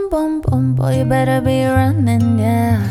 boom, boom, boy, you better be running, yeah.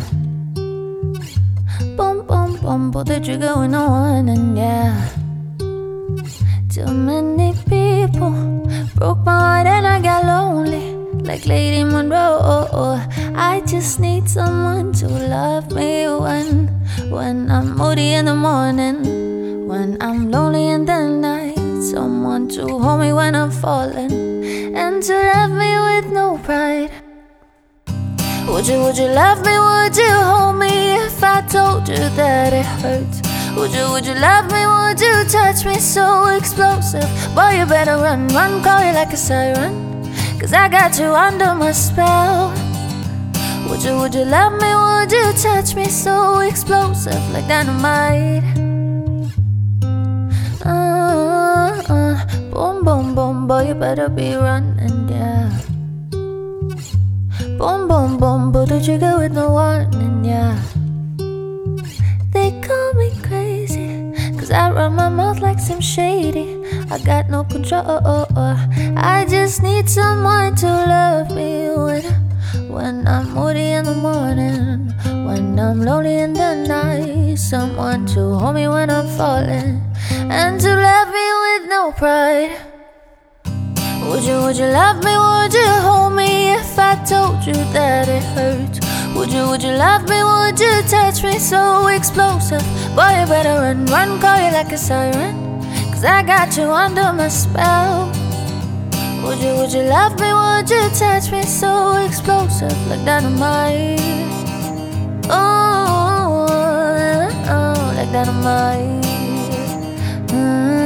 Boom, boom, boom, pull the trigger with no warning, yeah. Too many people broke my heart and I got lonely, like Lady Monroe. I just need someone to love me when I'm moody in the morning, when I'm lonely in the night. Someone to hold me when I'm falling, and to love me with no pride. Would you love me? Would you hold me if I told you that it hurts? Would you love me? Would you touch me so explosive? Boy, you better run, call you like a siren, 'cause I got you under my spell. Would you love me? Would you touch me so explosive like dynamite? Boom, boom, boom, boy, you better be running, yeah. Boom, boom, boom, pull the trigger with no warning, yeah. They call me crazy, 'cause I run my mouth like some shady. I got no control. I just need someone to love me when I'm moody in the morning, when I'm lonely in the night. Someone to hold me when I'm falling, and to love me with no pride. Would you love me? Would you hold me if I told you that it hurts? Would you love me? Would you touch me so explosive? Boy, you better run, call you like a siren, 'cause I got you under my spell. Would you love me? Would you touch me so explosive like dynamite? Oh, like dynamite.